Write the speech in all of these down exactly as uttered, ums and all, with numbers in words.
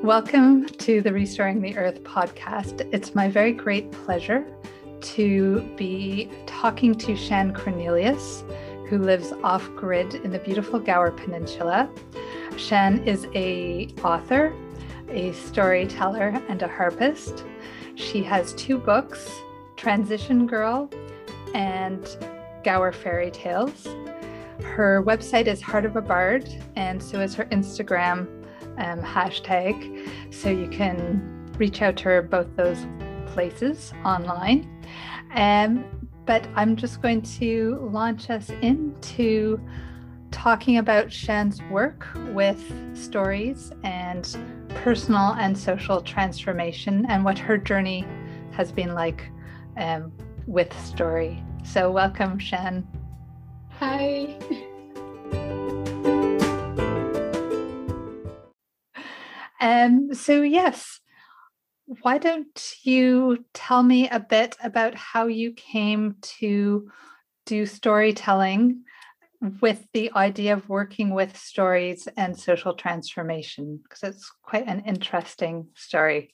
Welcome to the Restoring the Earth podcast. It's my very great pleasure to be talking to Shan Cornelius, who lives off-grid in the beautiful Gower Peninsula. Shan is an author, a storyteller, and a harpist. She has two books, Transition Girl and Gower Fairy Tales. Her website is Heart of a Bard, and so is her Instagram um, hashtag. So you can reach out to her both those places online. Um, but I'm just going to launch us into talking about Shan's work with stories and personal and social transformation and what her journey has been like um, with story. So welcome, Shan. Hi. Um, so yes, why don't you tell me a bit about how you came to do storytelling with the idea of working with stories and social transformation, because it's quite an interesting story.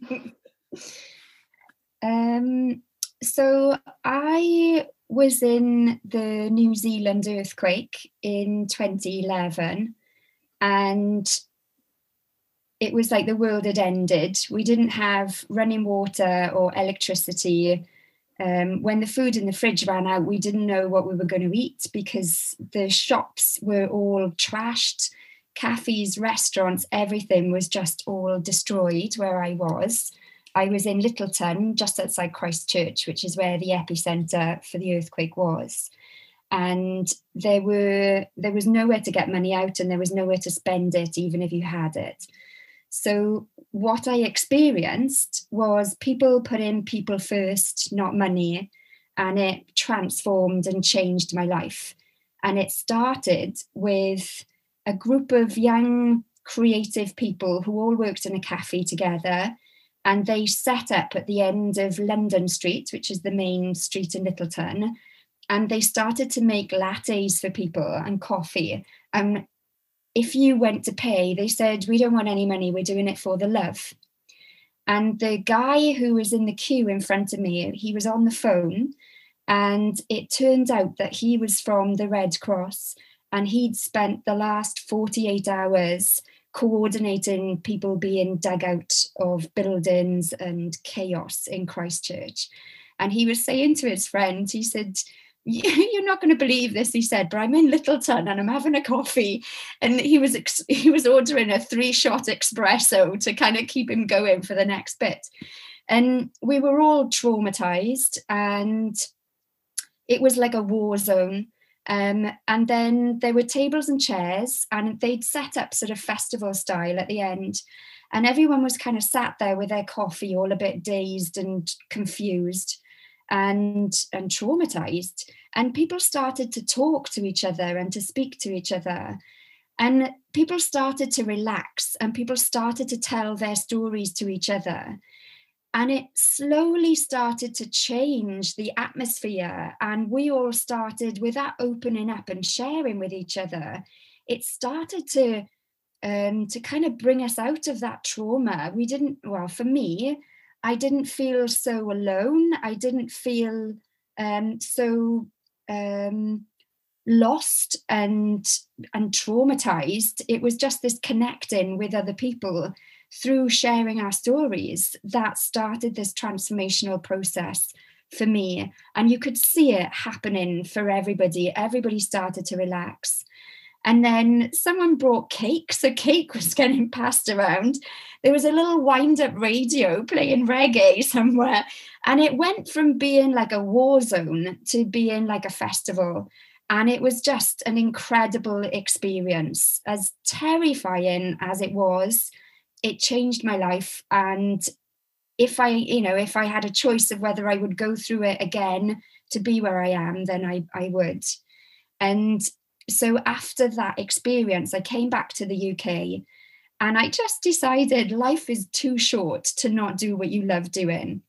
um, so I was in the New Zealand earthquake in twenty eleven, and it was like the world had ended. We didn't have running water or electricity. Um, when the food in the fridge ran out, we didn't know what we were going to eat because the shops were all trashed. Cafes, restaurants, everything was just all destroyed where I was. I was in Littleton, just outside Christchurch, which is where the epicenter for the earthquake was. And there were there was nowhere to get money out, and there was nowhere to spend it, even if you had it. So what I experienced was people putting people first, not money, and it transformed and changed my life. And it started with a group of young, creative people who all worked in a cafe together, and they set up at the end of London Street, which is the main street in Littleton, and they started to make lattes for people and coffee. And if you went to pay, they said, "We don't want any money, we're doing it for the love." And the guy who was in the queue in front of me, he was on the phone, and it turned out that he was from the Red Cross, and he'd spent the last forty-eight hours coordinating people being dug out of buildings and chaos in Christchurch. And he was saying to his friend, he said, "You're not going to believe this," he said, "but I'm in Littleton and I'm having a coffee." And he was ex- he was ordering a three-shot espresso to kind of keep him going for the next bit. And we were all traumatized, and it was like a war zone. Um, and then there were tables and chairs, and they'd set up sort of festival style at the end. And everyone was kind of sat there with their coffee, all a bit dazed and confused and and traumatized. And people started to talk to each other and to speak to each other. And people started to relax, and people started to tell their stories to each other. And it slowly started to change the atmosphere. And we all started, with that opening up and sharing with each other, it started to, um, to kind of bring us out of that trauma. We didn't, well, for me, I didn't feel so alone. I didn't feel um, so um, lost and, and traumatized. It was just this connecting with other people through sharing our stories that started this transformational process for me. And you could see it happening for everybody. Everybody started to relax. And then someone brought cake. So cake was getting passed around. There was a little wind-up radio playing reggae somewhere. And it went from being like a war zone to being like a festival. And it was just an incredible experience. As terrifying as it was, it changed my life. And if I, you know, if I had a choice of whether I would go through it again to be where I am, then I, I would. And so after that experience, I came back to the U K, and I just decided life is too short to not do what you love doing.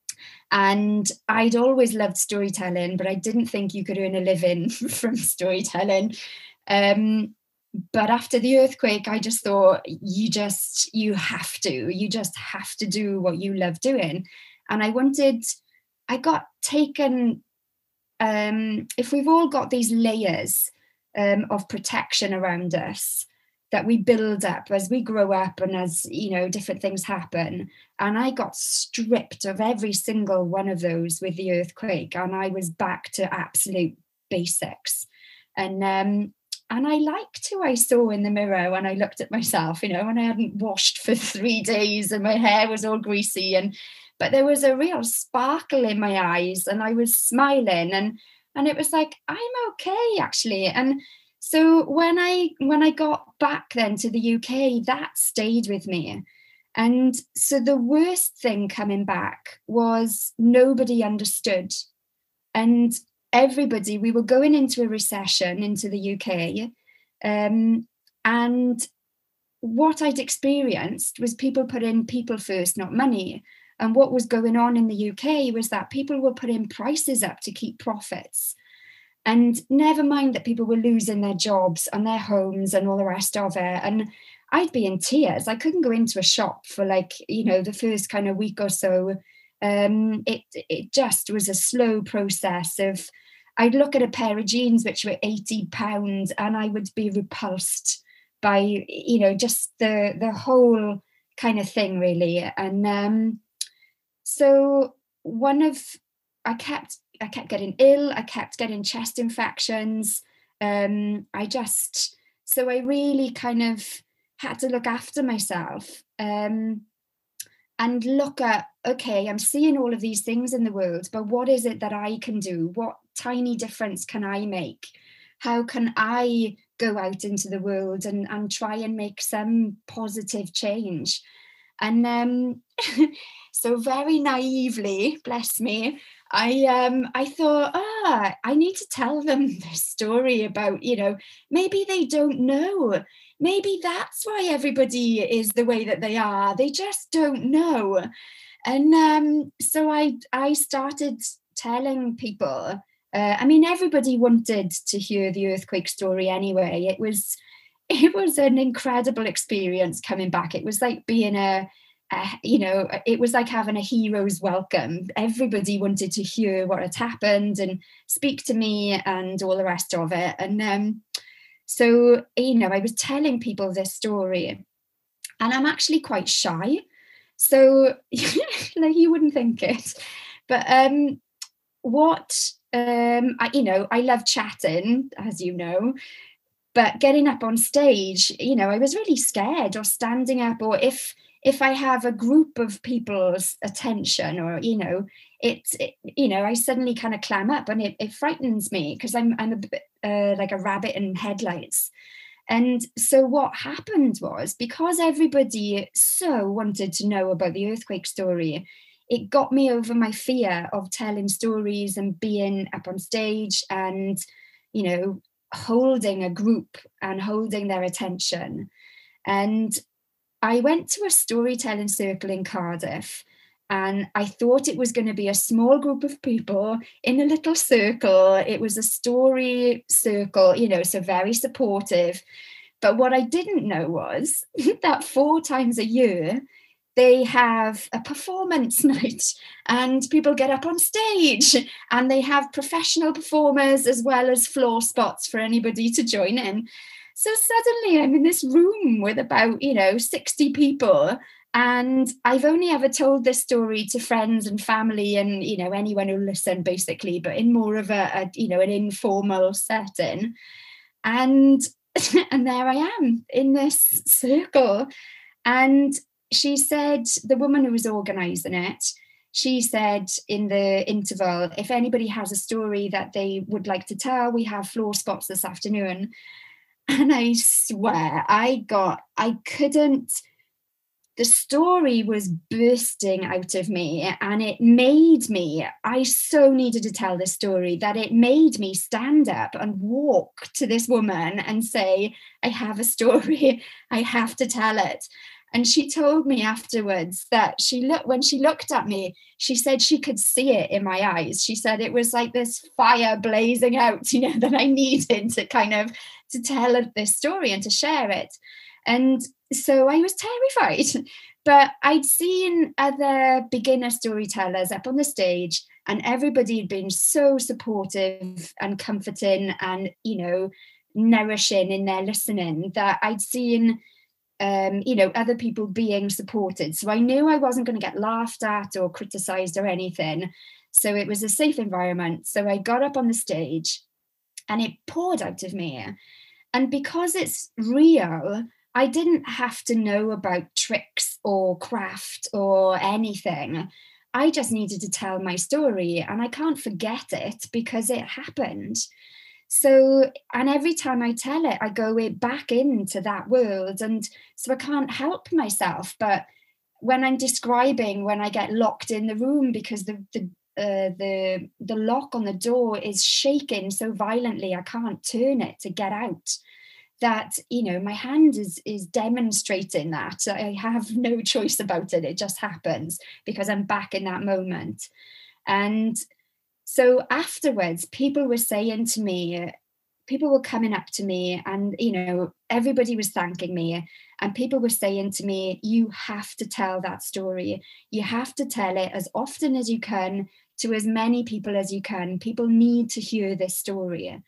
And I'd always loved storytelling, but I didn't think you could earn a living from storytelling. Um, but after the earthquake, I just thought, you just, you have to, you just have to do what you love doing. And I wanted, I got taken, um, if we've all got these layers um, of protection around us that we build up as we grow up and as, you know, different things happen. And I got stripped of every single one of those with the earthquake. And I was back to absolute basics. And, um, and I liked who I saw in the mirror when I looked at myself, you know, when I hadn't washed for three days and my hair was all greasy. And, but there was a real sparkle in my eyes and I was smiling and, and it was like, I'm okay, actually. And so when I when I got back then to the U K, that stayed with me. And so the worst thing coming back was nobody understood. And everybody, we were going into a recession into the U K. Um, and what I'd experienced was people putting people first, not money. And what was going on in the U K was that people were putting prices up to keep profits. And never mind that people were losing their jobs and their homes and all the rest of it. And I'd be in tears. I couldn't go into a shop for like, you know, the first kind of week or so. Um, it, it just was a slow process of, I'd look at a pair of jeans which were eighty pounds and I would be repulsed by, you know, just the, the whole kind of thing really. And um, so one of, I kept, I kept getting ill. I kept getting chest infections. Um, I just, so I really kind of had to look after myself um, and look at, okay, I'm seeing all of these things in the world, but what is it that I can do? What tiny difference can I make? How can I go out into the world and, and try and make some positive change? And um, so very naively, bless me, I um I thought, ah, I need to tell them this story about, you know, maybe they don't know. Maybe that's why everybody is the way that they are. They just don't know. And um, so I I started telling people. Uh, I mean, everybody wanted to hear the earthquake story anyway. It was it was an incredible experience coming back. It was like being a Uh, you know, it was like having a hero's welcome. Everybody wanted to hear what had happened and speak to me and all the rest of it. And um, so, you know, I was telling people this story and I'm actually quite shy. So like you wouldn't think it. But um, what, um, I, you know, I love chatting, as you know, but getting up on stage, you know, I was really scared, or standing up, or if, if I have a group of people's attention, or, you know, it's, it, you know, I suddenly kind of clam up and it, it frightens me because I'm, I'm a bit uh, like a rabbit in headlights. And so what happened was, because everybody so wanted to know about the earthquake story, it got me over my fear of telling stories and being up on stage and, you know, holding a group and holding their attention. And I went to a storytelling circle in Cardiff, and I thought it was going to be a small group of people in a little circle. It was a story circle, you know, so very supportive. But what I didn't know was that four times a year, they have a performance night and people get up on stage and they have professional performers as well as floor spots for anybody to join in. So suddenly I'm in this room with about, you know, sixty people, and I've only ever told this story to friends and family and, you know, anyone who'll listen basically, but in more of a, a you know, an informal setting. And, and there I am in this circle. And she said, the woman who was organising it, she said in the interval, if anybody has a story that they would like to tell, we have floor spots this afternoon. And I swear, I got, I couldn't, the story was bursting out of me, and it made me, I so needed to tell this story that it made me stand up and walk to this woman and say, I have a story, I have to tell it. And she told me afterwards that she looked when she looked at me, she said she could see it in my eyes. She said it was like this fire blazing out, you know, that I needed to kind of to tell this story and to share it. And so I was terrified. But I'd seen other beginner storytellers up on the stage, and everybody had been so supportive and comforting and, you know, nourishing in their listening, that I'd seen Um, you know, other people being supported. So I knew I wasn't going to get laughed at or criticized or anything. So it was a safe environment. So I got up on the stage and it poured out of me. And because it's real, I didn't have to know about tricks or craft or anything. I just needed to tell my story, and I can't forget it because it happened. So, and every time I tell it, I go back into that world. And so I can't help myself. But when I'm describing, when I get locked in the room because the, the, uh, the, the lock on the door is shaking so violently, I can't turn it to get out, that, you know, my hand is, is demonstrating that. I have no choice about it. It just happens because I'm back in that moment. And so afterwards, people were saying to me, people were coming up to me, and, you know, everybody was thanking me, and people were saying to me, you have to tell that story. You have to tell it as often as you can to as many people as you can. People need to hear this story.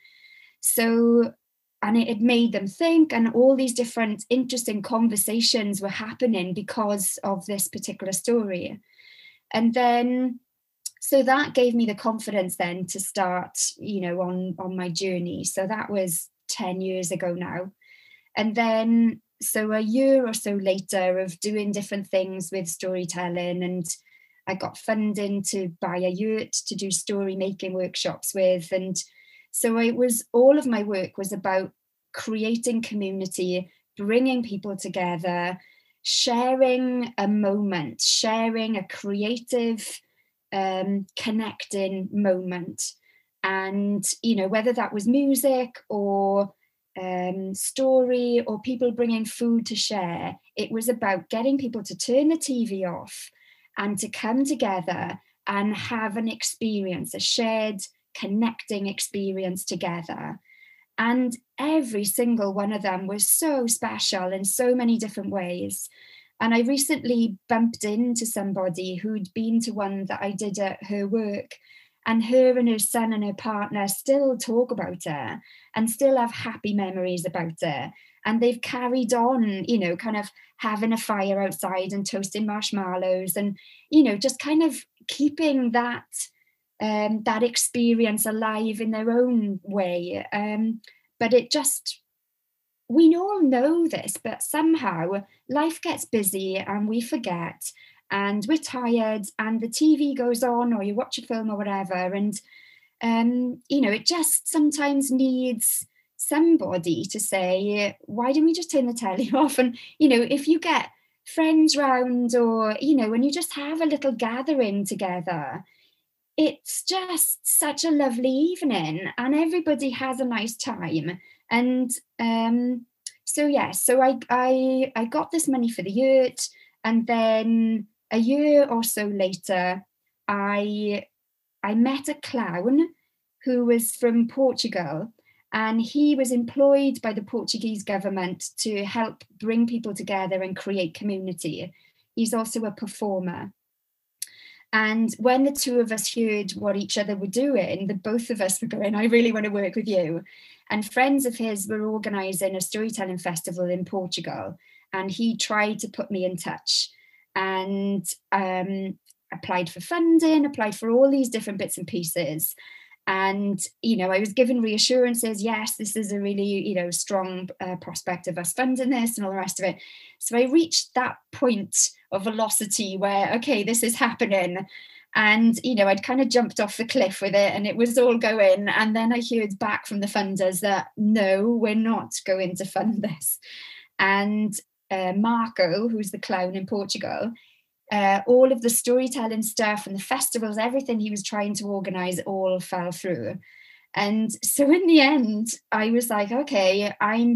So, and it, it made them think, and all these different interesting conversations were happening because of this particular story. And then So that gave me the confidence then to start, you know, on, on my journey. So that was ten years ago now. And then, so a year or so later of doing different things with storytelling, and I got funding to buy a yurt to do story making workshops with. And so it was, all of my work was about creating community, bringing people together, sharing a moment, sharing a creative Um, connecting moment. And, you know, whether that was music or um, story or people bringing food to share, it was about getting people to turn the T V off and to come together and have an experience, a shared connecting experience together. And every single one of them was so special in so many different ways. And I recently bumped into somebody who'd been to one that I did at her work, and her and her son and her partner still talk about her and still have happy memories about her. And they've carried on, you know, kind of having a fire outside and toasting marshmallows and, you know, just kind of keeping that, um, that experience alive in their own way. Um, but it just, we all know this, but somehow life gets busy and we forget, and we're tired, and the T V goes on, or you watch a film or whatever. And, um, you know, it just sometimes needs somebody to say, why don't we just turn the telly off? And, you know, if you get friends round, or, you know, when you just have a little gathering together, it's just such a lovely evening and everybody has a nice time. And um, so, yeah, so I, I, I got this money for the yurt, and then a year or so later, I, I met a clown who was from Portugal, and he was employed by the Portuguese government to help bring people together and create community. He's also a performer. And when the two of us heard what each other were doing, the both of us were going, I really want to work with you. And friends of his were organising a storytelling festival in Portugal, and he tried to put me in touch, and um, applied for funding, applied for all these different bits and pieces. And, you know, I was given reassurances, yes, this is a really, you know, strong uh, prospect of us funding this and all the rest of it. So I reached that point of velocity where, okay, this is happening. And, you know, I'd kind of jumped off the cliff with it and it was all going. And then I heard back from the funders that, no, we're not going to fund this. And uh, Marco, who's the clown in Portugal, Uh, all of the storytelling stuff and the festivals, everything he was trying to organize all fell through. And so in the end, I was like, okay, I'm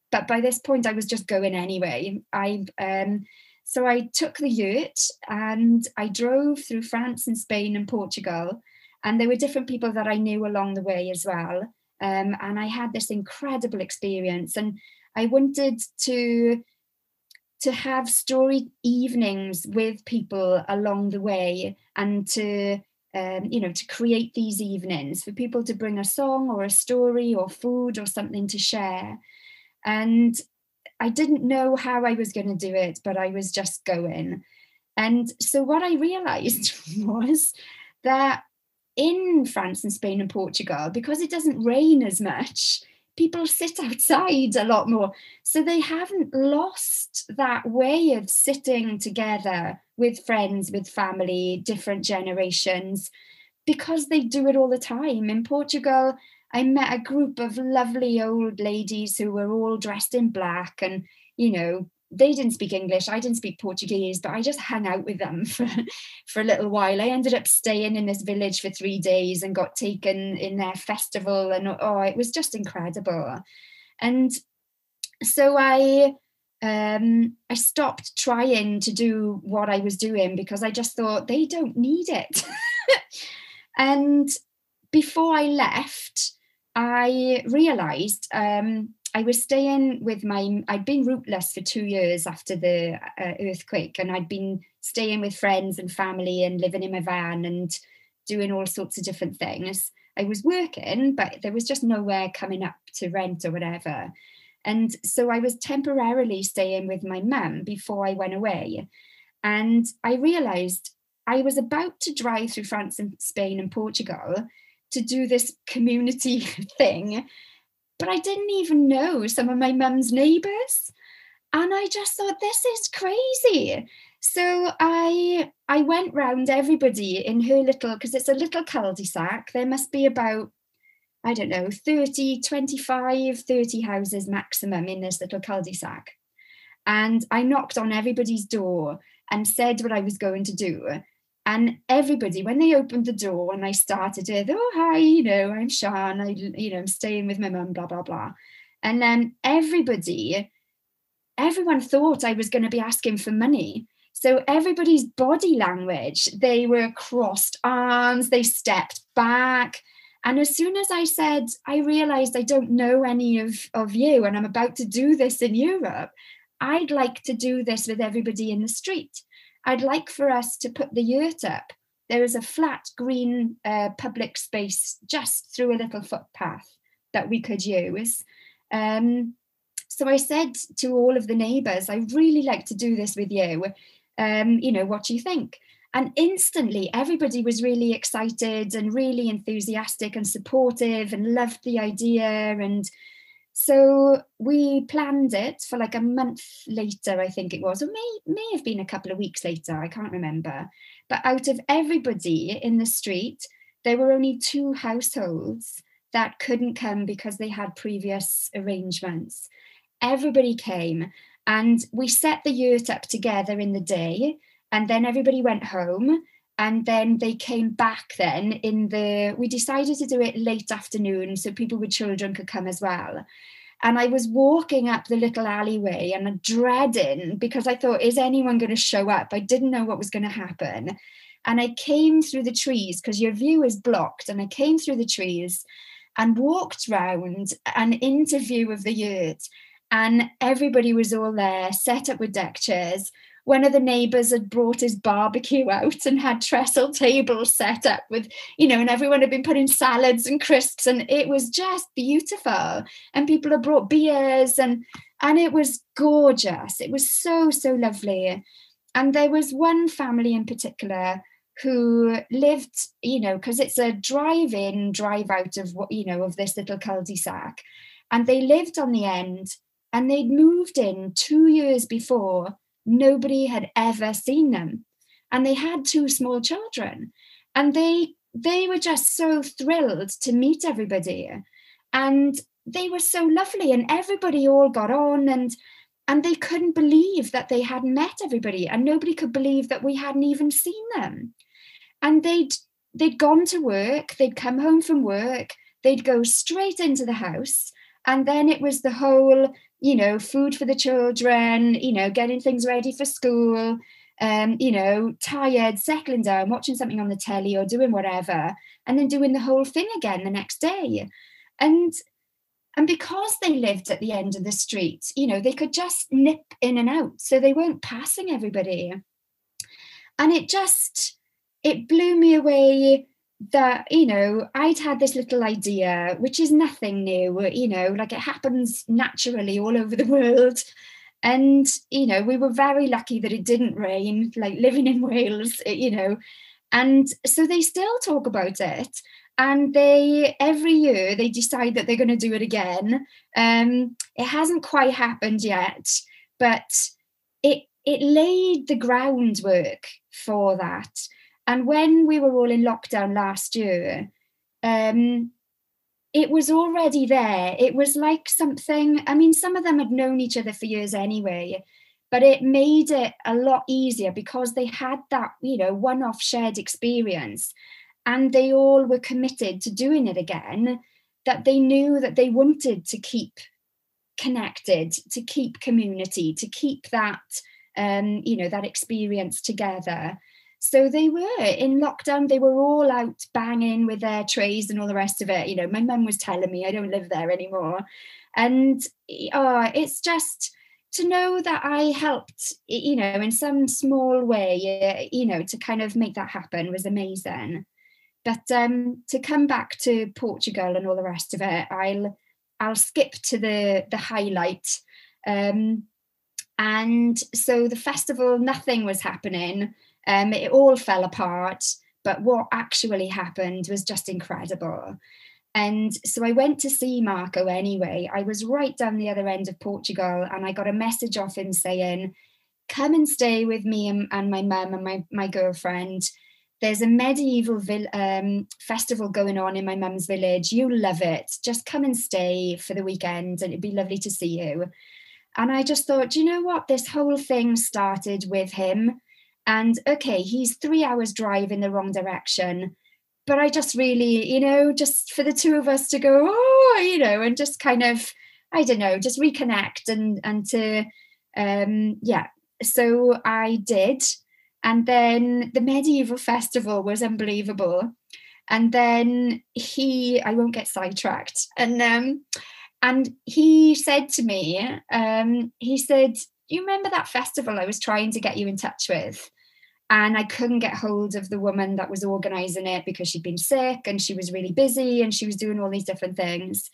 but by this point I was just going anyway. I um, so I took the yurt and I drove through France and Spain and Portugal, and there were different people that I knew along the way as well. Um, and I had this incredible experience, and I wanted to to have story evenings with people along the way, and to um, you know, to create these evenings for people to bring a song or a story or food or something to share. And I didn't know how I was going to do it, but I was just going. And so what I realized was that in France and Spain and Portugal, because it doesn't rain as much, people sit outside a lot more. So they haven't lost that way of sitting together with friends, with family, different generations, because they do it all the time. In Portugal, I met a group of lovely old ladies who were all dressed in black, and, you know, they didn't speak English, I didn't speak Portuguese, but I just hung out with them for, for a little while. I ended up staying in this village for three days and got taken in their festival, and oh, it was just incredible. And so I um, I stopped trying to do what I was doing, because I just thought they don't need it. And before I left, I realized um, I was staying with my, I'd been rootless for two years after the uh, earthquake, and I'd been staying with friends and family and living in my van and doing all sorts of different things. I was working, but there was just nowhere coming up to rent or whatever. And so I was temporarily staying with my mum before I went away. And I realized I was about to drive through France and Spain and Portugal to do this community thing, but I didn't even know some of my mum's neighbours. And I just thought, this is crazy. So I I went round everybody in her little, because it's a little cul-de-sac. There must be about, I don't know, thirty, twenty-five, thirty houses maximum in this little cul-de-sac. And I knocked on everybody's door and said what I was going to do. And everybody, when they opened the door and I started with, oh, hi, you know, I'm Sian, I, you know, I'm staying with my mum, blah, blah, blah. And then everybody, everyone thought I was going to be asking for money. So everybody's body language, they were crossed arms, they stepped back. And as soon as I said, I realized I don't know any of, of you, and I'm about to do this in Europe, I'd like to do this with everybody in the street. I'd like for us to put the yurt up. There is a flat green uh, public space just through a little footpath that we could use. Um, so I said to all of the neighbours, I'd really like to do this with you. Um, you know, what do you think? And instantly everybody was really excited and really enthusiastic and supportive and loved the idea. And so we planned it for like a month later, I think it was, or may, may have been a couple of weeks later, I can't remember. But out of everybody in the street, there were only two households that couldn't come because they had previous arrangements. Everybody came, and we set the yurt up together in the day, and then everybody went home. And then they came back then in the, we decided to do it late afternoon so people with children could come as well. And I was walking up the little alleyway and dreading, because I thought, is anyone going to show up? I didn't know what was going to happen. And I came through the trees, because your view is blocked. And I came through the trees and walked round and into view of the yurt. And everybody was all there, set up with deck chairs. One of the neighbours had brought his barbecue out and had trestle tables set up with, you know, and everyone had been putting salads and crisps, and it was just beautiful. And people had brought beers, and and it was gorgeous. It was so, so lovely. And there was one family in particular who lived, you know, because it's a drive-in, drive-out of what, you know, of this little cul-de-sac. And they lived on the end, and they'd moved in two years before. Nobody had ever seen them, and they had two small children, and they they were just so thrilled to meet everybody, and they were so lovely, and everybody all got on, and and they couldn't believe that they hadn't met everybody, and nobody could believe that we hadn't even seen them. And they'd they'd gone to work, they'd come home from work, they'd go straight into the house, And then it was the whole, you know, food for the children, you know, getting things ready for school, um, you know, tired, settling down, watching something on the telly or doing whatever, and then doing the whole thing again the next day. And and because they lived at the end of the street, you know, they could just nip in and out. So they weren't passing everybody. And it just, it blew me away that, you know, I'd had this little idea, which is nothing new, you know, like it happens naturally all over the world. And, you know, we were very lucky that it didn't rain, like living in Wales, you know. And so they still talk about it. And they, every year, they decide that they're going to do it again. Um, it hasn't quite happened yet, but it it laid the groundwork for that. And when we were all in lockdown last year, um, it was already there. It was like something, I mean, some of them had known each other for years anyway, but it made it a lot easier because they had that, you know, one-off shared experience. And they all were committed to doing it again, that they knew that they wanted to keep connected, to keep community, to keep that, um, you know, that experience together. So they were in lockdown, they were all out banging with their trays and all the rest of it. You know, my mum was telling me I don't live there anymore. And oh, it's just to know that I helped, you know, in some small way, you know, to kind of make that happen was amazing. But um, to come back to Portugal and all the rest of it, I'll I'll skip to the the highlight. Um, and so the festival, nothing was happening. Um, it all fell apart. But what actually happened was just incredible. And so I went to see Marco anyway. I was right down the other end of Portugal, and I got a message off him saying, "Come and stay with me and, and my mum and my my girlfriend. There's a medieval vil- um, festival going on in my mum's village. You'll love it. Just come and stay for the weekend and it'd be lovely to see you." And I just thought, you know what? This whole thing started with him. And okay, he's three hours drive in the wrong direction. But I just really, you know, just for the two of us to go, oh, you know, and just kind of, I don't know, just reconnect and, and to, um, yeah. So I did. And then the medieval festival was unbelievable. And then he, I won't get sidetracked. And um, and he said to me, um, he said, "You remember that festival I was trying to get you in touch with? And I couldn't get hold of the woman that was organising it because she'd been sick and she was really busy and she was doing all these different things."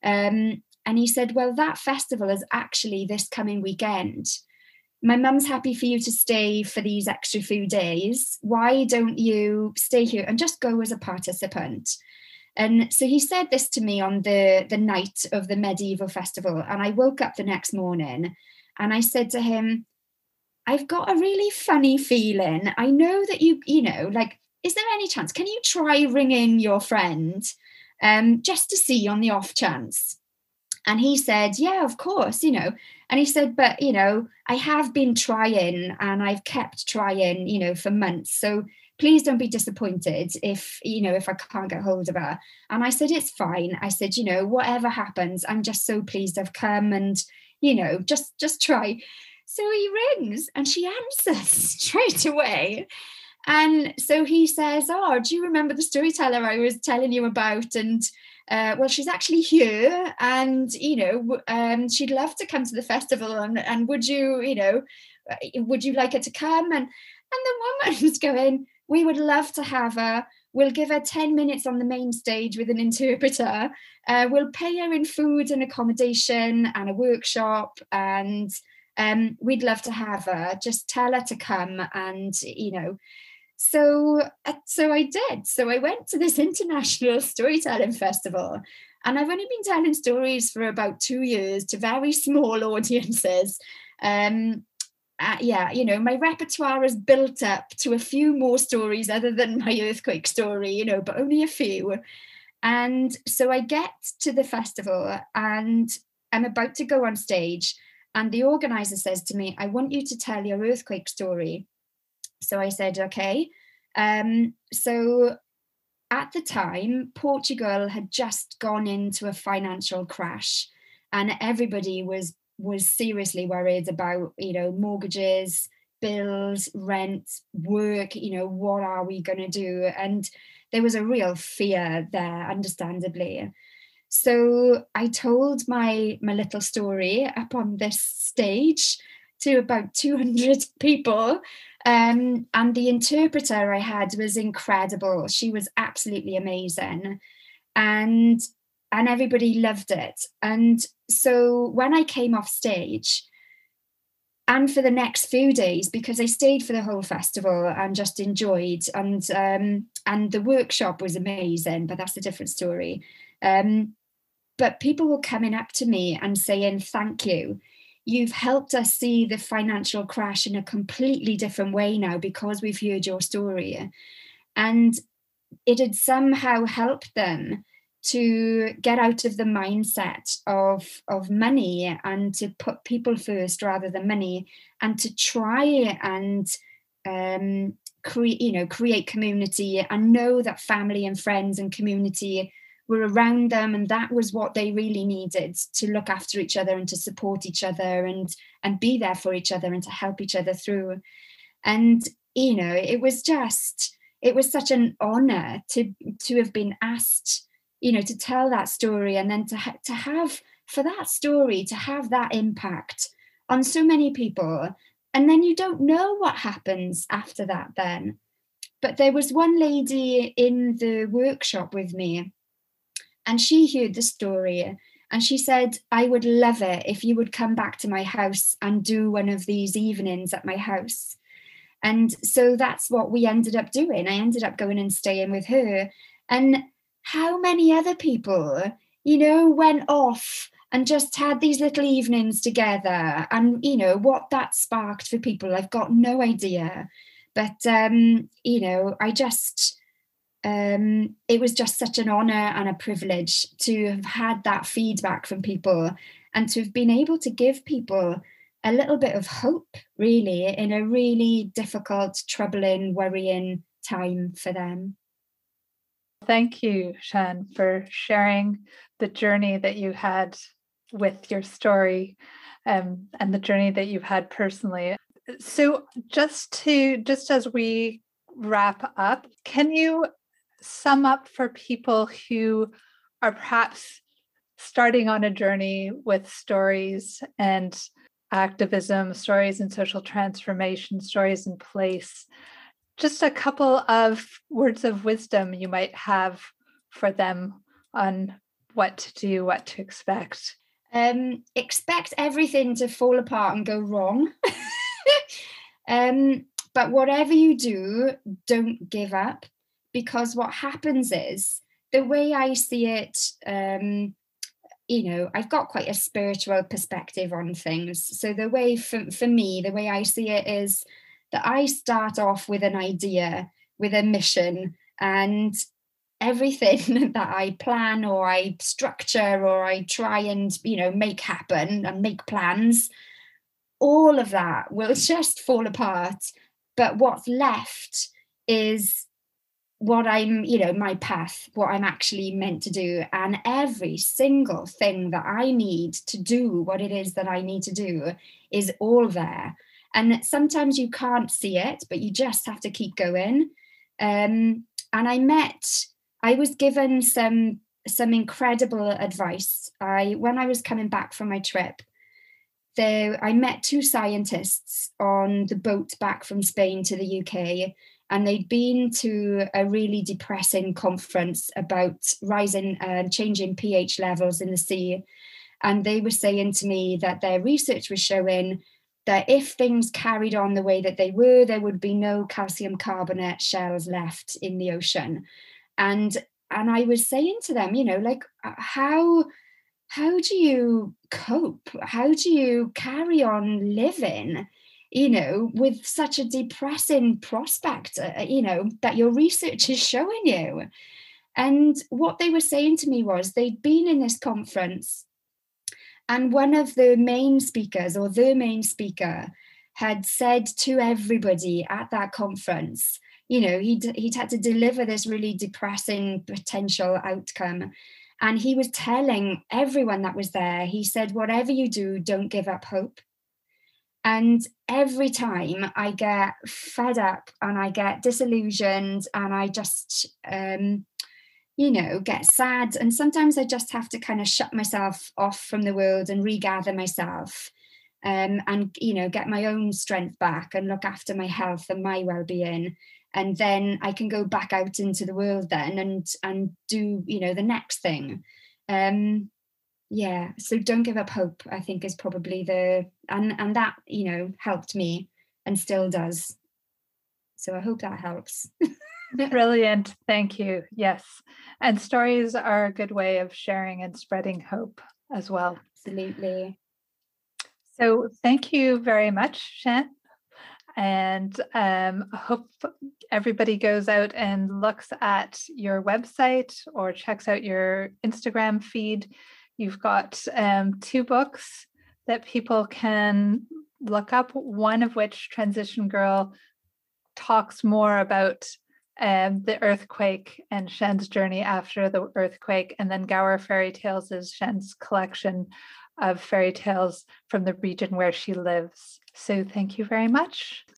Um, and he said, "Well, that festival is actually this coming weekend. My mum's happy for you to stay for these extra few days. Why don't you stay here and just go as a participant?" And so he said this to me on the, the night of the medieval festival. And I woke up the next morning and I said to him, "I've got a really funny feeling. I know that you, you know, like, is there any chance? Can you try ringing your friend um, just to see on the off chance?" And he said, "Yeah, of course, you know." And he said, "But, you know, I have been trying and I've kept trying, you know, for months. So please don't be disappointed if, you know, if I can't get hold of her." And I said, "It's fine." I said, "You know, whatever happens, I'm just so pleased I've come and, you know, just, just try." So he rings and she answers straight away. And so he says, "Oh, do you remember the storyteller I was telling you about? And uh, well, she's actually here and, you know, um, she'd love to come to the festival. And, and would you, you know, would you like her to come?" And, and the woman was going, "We would love to have her. We'll give her ten minutes on the main stage with an interpreter. Uh, we'll pay her in food and accommodation and a workshop. And um, we'd love to have her. Just tell her to come." And, you know, So, uh, so I did. So I went to this international storytelling festival, and I've only been telling stories for about two years to very small audiences. Um, uh, yeah, you know, my repertoire has built up to a few more stories other than my earthquake story, you know, but only a few. And so I get to the festival and I'm about to go on stage, and the organizer says to me, "I want you to tell your earthquake story." So I said, "Okay." Um, so at the time, Portugal had just gone into a financial crash. and everybody was was seriously worried about, you know, mortgages, bills, rent, work, you know, what are we going to do? And there was a real fear there, understandably. So I told my my little story up on this stage to about two hundred people. Um, and the interpreter I had was incredible. She was absolutely amazing. And and everybody loved it. And so when I came off stage, and for the next few days, because I stayed for the whole festival and just enjoyed, and um, and the workshop was amazing, but that's a different story. Um, but people were coming up to me and saying, thank you. You've helped us see the financial crash in a completely different way now because we've heard your story. And it had somehow helped them to get out of the mindset of, of money and to put people first rather than money, and to try and um, create, you know, create community and know that family and friends and community were around them, and that was what they really needed, to look after each other and to support each other and and be there for each other and to help each other through. And you know, it was just it was such an honor to to have been asked, you know, to tell that story, and then to ha- to have for that story to have that impact on so many people. And then you don't know what happens after that then. But there was one lady in the workshop with me, and she heard the story, and she said, I would love it if you would come back to my house and do one of these evenings at my house. And so that's what we ended up doing. I ended up going and staying with her. And how many other people, you know, went off and just had these little evenings together, and, you know, what that sparked for people, I've got no idea. But, um, you know, I just, um, it was just such an honor and a privilege to have had that feedback from people, and to have been able to give people a little bit of hope, really, in a really difficult, troubling, worrying time for them. Thank you, Shan, for sharing the journey that you had with your story, um, and the journey that you've had personally. So just to, just as we wrap up, can you sum up for people who are perhaps starting on a journey with stories and activism, stories and social transformation, stories in place, just a couple of words of wisdom you might have for them on what to do, what to expect? Um, expect everything to fall apart and go wrong. um, but whatever you do, don't give up, because what happens is, the way I see it, um, you know, I've got quite a spiritual perspective on things. So the way, for, for me, the way I see it is that I start off with an idea, with a mission, and everything that I plan or I structure or I try and, you know, make happen and make plans, all of that will just fall apart. But what's left is what I'm, you know, my path, what I'm actually meant to do. And every single thing that I need to do what it is that I need to do is all there. And sometimes you can't see it, but you just have to keep going. Um, and I met, I was given some some incredible advice. I when I was coming back from my trip, there I met two scientists on the boat back from Spain to the U K, and they'd been to a really depressing conference about rising and uh, changing pH levels in the sea. And they were saying to me that their research was showing that if things carried on the way that they were, there would be no calcium carbonate shells left in the ocean. And and I was saying to them, you know, like, how how do you cope? How do you carry on living, you know, with such a depressing prospect, uh, you know, that your research is showing you? And what they were saying to me was, they'd been in this conference, and one of the main speakers, or the main speaker, had said to everybody at that conference, you know, he'd, he'd had to deliver this really depressing potential outcome. And he was telling everyone that was there, he said, whatever you do, don't give up hope. And every time I get fed up and I get disillusioned and I just, um, you know, get sad. And sometimes I just have to kind of shut myself off from the world and regather myself, um, and, you know, get my own strength back and look after my health and my well-being. And then I can go back out into the world then and, and do, you know, the next thing. Um, yeah, so don't give up hope, I think, is probably the, and and that, you know, helped me and still does. So I hope that helps. Brilliant. Thank you. Yes. And stories are a good way of sharing and spreading hope as well. Absolutely. So thank you very much, Shan. And um, I hope everybody goes out and looks at your website or checks out your Instagram feed. You've got um, two books that people can look up, one of which, Transition Girl, talks more about um, the earthquake and Shan's journey after the earthquake. And then Gower Fairy Tales is Shan's collection of fairy tales from the region where she lives. So thank you very much.